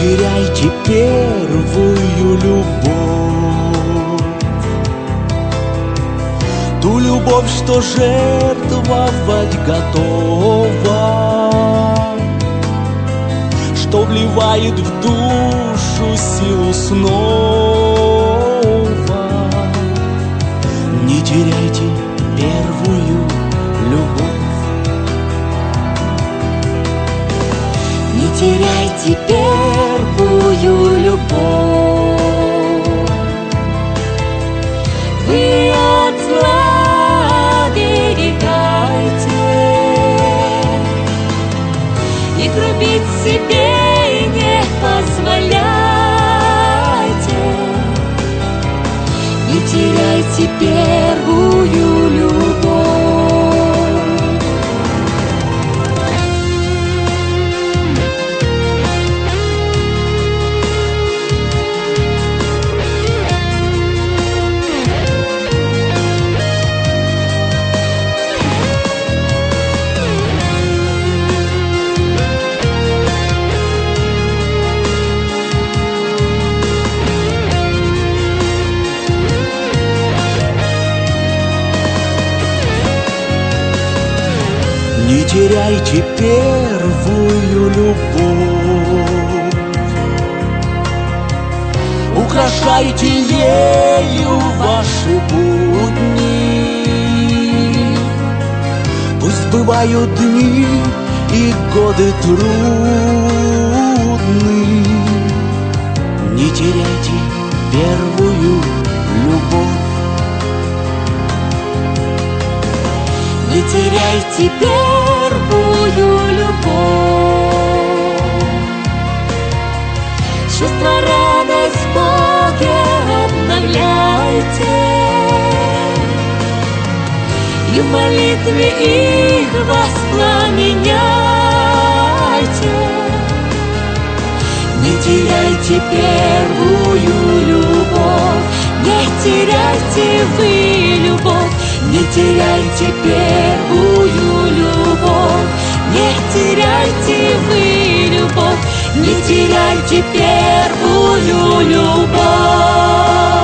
теряйте первую любовь, ту любовь, что жертвовать готова, что вливает в душу силу снова. Не теряйте первую любовь, не теряйте первую любовь. Вы от зла берегайте и грубить себе не позволяйте. Не теряйте первую любовь. не теряйте первую любовь, украшайте ею ваши будни. Пусть бывают дни и годы трудны, не теряйте первую любовь. Не теряйте первую любовь. Чувство, радость в Боге обновляйте и в молитве их воспламеняйте. Не теряйте первую любовь, не теряйте вы любовь. Не теряйте первую любовь, не теряйте вы любовь, не теряйте первую любовь.